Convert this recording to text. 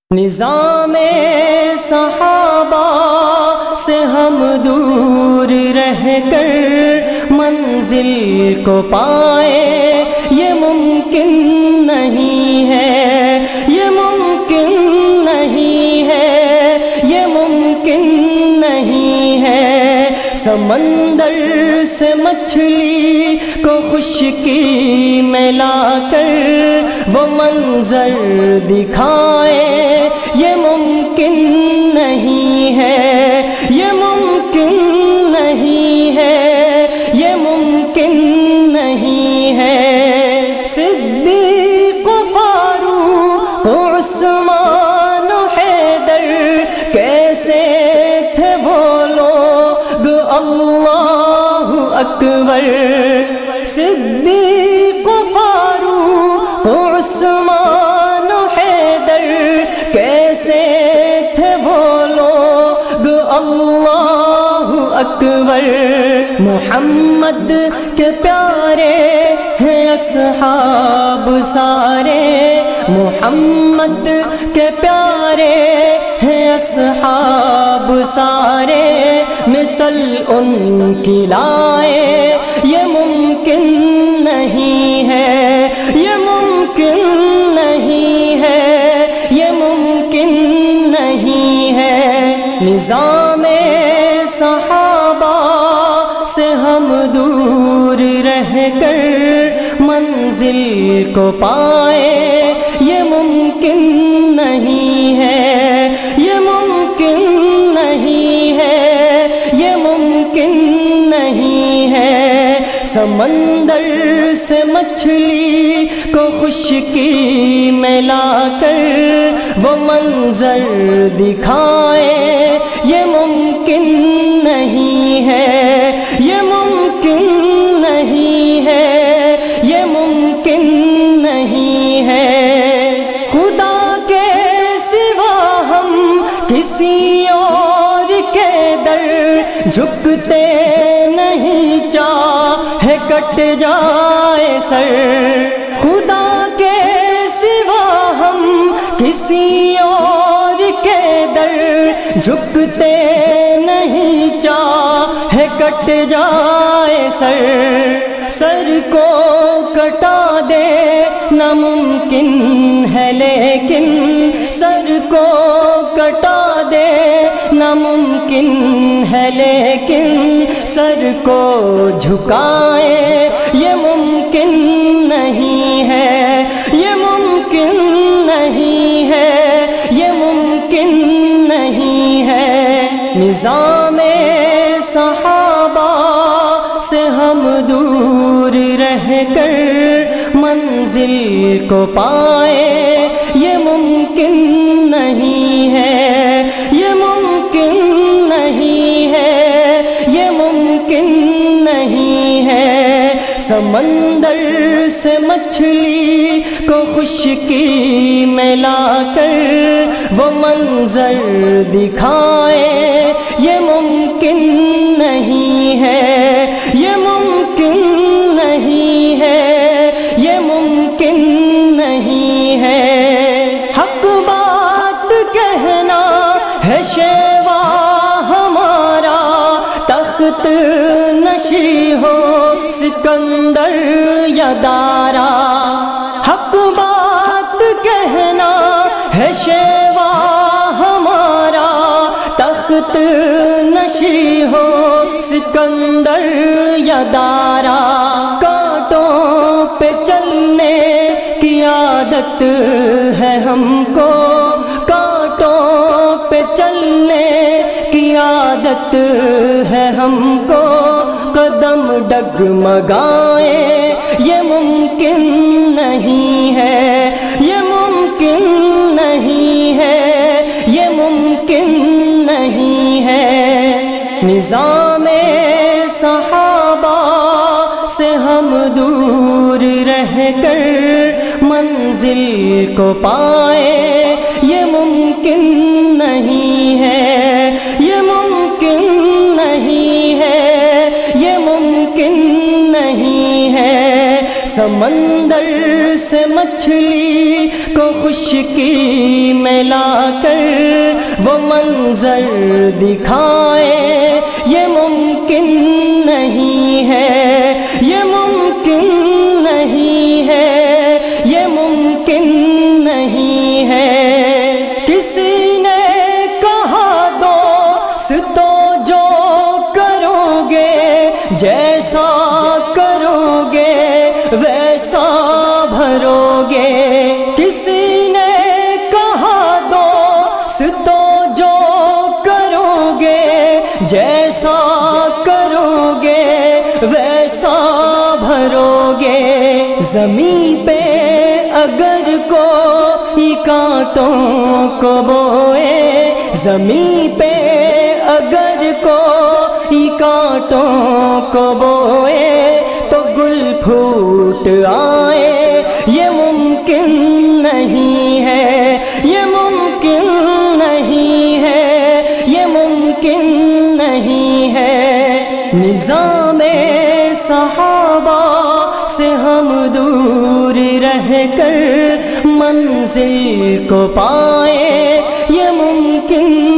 نظام صحابہ سے ہم دور رہ کر منزل کو پائے، یہ ممکن نہیں ہے، یہ ممکن نہیں ہے، یہ ممکن نہیں ہے۔ سمندر سے مچھلی کو خشکی میں لا کر وہ منظر دکھائے، یہ ممکن نہیں ہے، یہ ممکن نہیں ہے، یہ ممکن نہیں ہے۔ صدیق و فاروق و عثمان و حیدر کیسے تھے وہ لوگ، اللہ اکبر۔ صدیق و فاروق و عثمان و حیدر کیسے تھے وہ لوگ، اللہ اکبر۔ محمد کے پیارے ہیں اصحاب سارے، محمد کے پیارے ہیں اصحاب سارے، مثل ان کی لائے، یہ ممکن نہیں ہے، یہ ممکن نہیں ہے، یہ ممکن نہیں ہے۔ نظام صحابہ سے ہم دور رہ کر منزل کو پائے، یہ ممکن نہیں ہے، یہ ممکن نہیں ہے، یہ ممکن نہیں ہے۔ سمندر سے مچھلی کو خشکی میں لا کر وہ منظر دکھائے، یہ ممکن نہیں ہے، یہ ممکن نہیں ہے، یہ ممکن نہیں ہے۔ خدا کے سوا ہم کسی اور کے در جھکتے نہیں، چاہے کٹ جائے سر۔ خدا کے سوا ہم کسی اور کے در جھکتے نہیں، چاہے کٹ جائے سر۔ سر کو کٹا دے ناممکن ہے لیکن، سر کو کٹا دے ناممکن ہے لیکن، سر کو جھکائے یہ ممکن نہیں ہے، یہ ممکن نہیں ہے، یہ ممکن نہیں ہے۔ نظام صحابہ سے ہم دور رہ کر منزل کو پائے، یہ ممکن نہیں ہے، یہ ممکن نہیں ہے، یہ ممکن نہیں ہے۔ سمندر سے مچھلی کو خشکی میں لا کر وہ منظر دکھائے، یہ ممکن نہیں ہے، یہ ممکن نہیں ہے، یہ ممکن نہیں ہے۔ حق بات کہنا ہے شیوا ہمارا، تخت نشی ہو سکندر یا دارا۔ حق بات کہنا ہے شیوا ہمارا، تخت نشی ہو سکندر یا دارا۔ کانٹوں پہ چلنے کی عادت ہے ہم کو، کانٹوں پہ چلنے کی عادت ہے ہم کو، قدم ڈگمگائیں یہ ممکن نہیں ہے، یہ ممکن نہیں ہے، یہ ممکن نہیں ہے۔ نظام صحابہ سے ہم دور رہ کر منزل کو پائے، یہ ممکن نہیں ہے، یہ ممکن نہیں ہے، یہ ممکن نہیں ہے۔ سمندر سے مچھلی کو خشکی میں لا کر وہ منظر دکھائے، یہ ممکن نہیں ہے، یہ ممکن نہیں ہے، یہ ممکن نہیں ہے۔ کسی نے کہا دوستو جو کرو گے، جیسا کرو گے ویسا بھرو گے۔ کسی نے کہا دوستو جو کرو گے، جیسا کرو گے ویسا بھرو گے۔ زمین پہ اگر کوئی کانٹوں کو بوئے، زمین پہ اگر کوئی کانٹوں کو بوئے تو گل پھوٹ آئے، یہ ممکن نہیں ہے، یہ ممکن نہیں ہے، یہ ممکن نہیں ہے۔ نظام صحابہ سے ہم دور رہ کر منزل کو پائیں، یہ ممکن